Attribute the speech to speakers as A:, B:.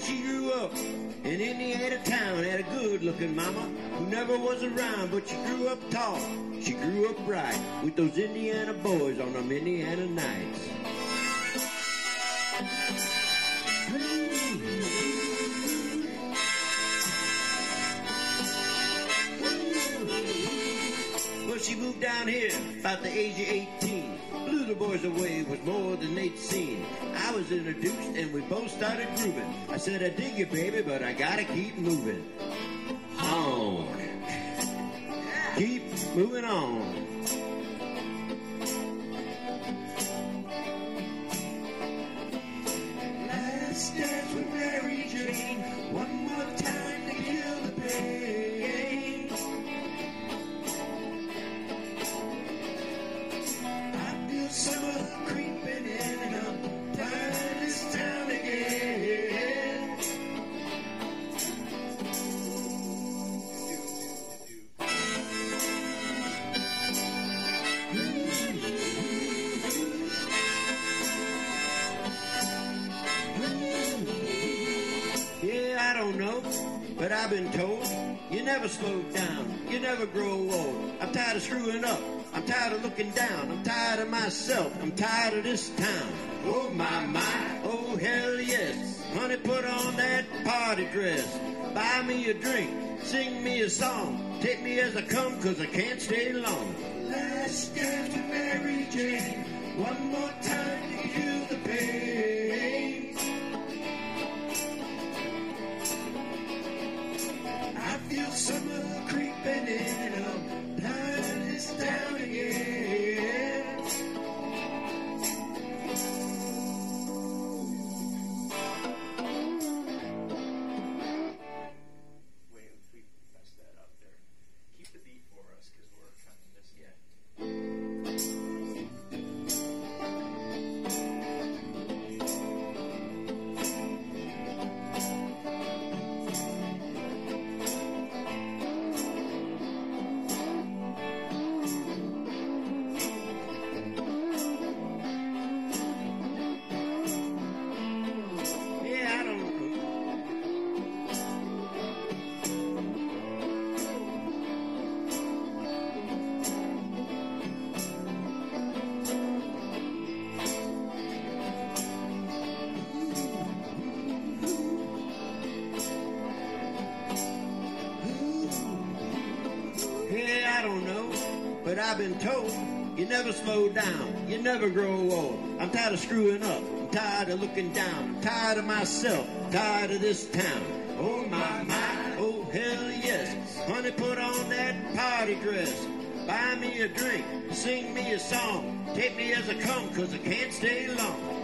A: she grew up in Indiana town, had a good-looking mama who never was around, but she grew up tall, she grew up bright, with those Indiana boys on them Indiana nights. Well, she moved down here about the age of 18. Blew the boys away was more than they'd seen. I was introduced and we both started grooving. I said, I dig you, baby, but I gotta keep moving on. Keep moving on. Last dance with Mary Jane. One more time to kill the pain. I feel summer creeping in and I'm tired of this town again. Yeah, I don't know, but I've been told you never slow down, you never grow old. I'm tired of screwing up, I'm tired of looking down, I'm tired of myself, I'm tired of this town. Oh my, my, oh hell yes. Honey, put on that party dress, buy me a drink, sing me a song, take me as I come, cause I can't stay long. Last dance with Mary Jane, one more time to kill the pain. I feel summer creeping in and I'm tired of this town again.
B: Wait, we messed that up there. Keep the beat for us because we're kind of missing it.
A: Yeah, I don't know. Yeah, I don't know, but I've been told you never slow down, you never grow old. I'm tired of screwing up, I'm tired of looking down, I'm tired of myself, tired of this town. Oh my, my, oh hell yes. Honey, put on that party dress, buy me a drink, sing me a song, take me as I come, cause I can't stay long.